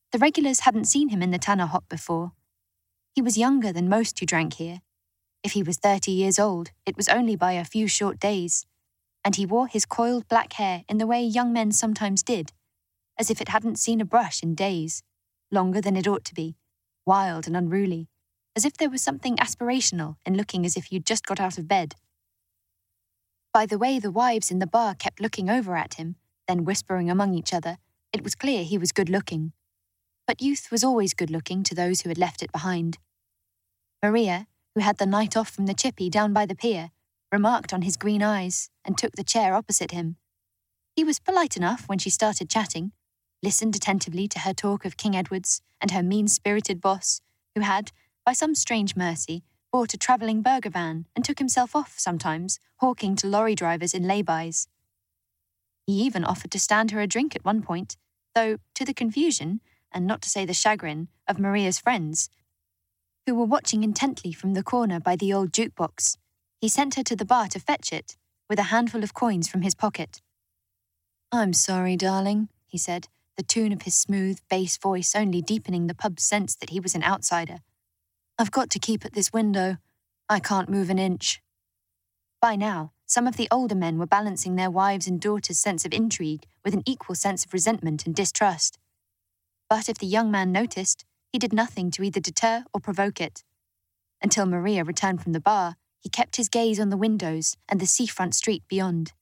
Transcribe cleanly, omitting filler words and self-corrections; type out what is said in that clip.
The regulars hadn't seen him in the Tanner Hop before. He was younger than most who drank here. If he was 30 years old, it was only by a few short days, and he wore his coiled black hair in the way young men sometimes did, as if it hadn't seen a brush in days, longer than it ought to be, wild and unruly, as if there was something aspirational in looking as if you'd just got out of bed. By the way the wives in the bar kept looking over at him, then whispering among each other, it was clear he was good-looking. But youth was always good-looking to those who had left it behind. Maria, who had the night off from the chippy down by the pier, remarked on his green eyes and took the chair opposite him. He was polite enough when she started chatting, listened attentively to her talk of King Edward's and her mean-spirited boss, who had, by some strange mercy, bought a travelling burger van and took himself off sometimes, hawking to lorry drivers in lay-bys. He even offered to stand her a drink at one point, though, to the confusion, and not to say the chagrin, of Maria's friends, who were watching intently from the corner by the old jukebox, he sent her to the bar to fetch it, with a handful of coins from his pocket. "I'm sorry, darling," he said, the tune of his smooth, bass voice only deepening the pub's sense that he was an outsider. "I've got to keep at this window. I can't move an inch." By now, some of the older men were balancing their wives' and daughters' sense of intrigue with an equal sense of resentment and distrust. But if the young man noticed, he did nothing to either deter or provoke it. Until Maria returned from the bar, he kept his gaze on the windows and the seafront street beyond.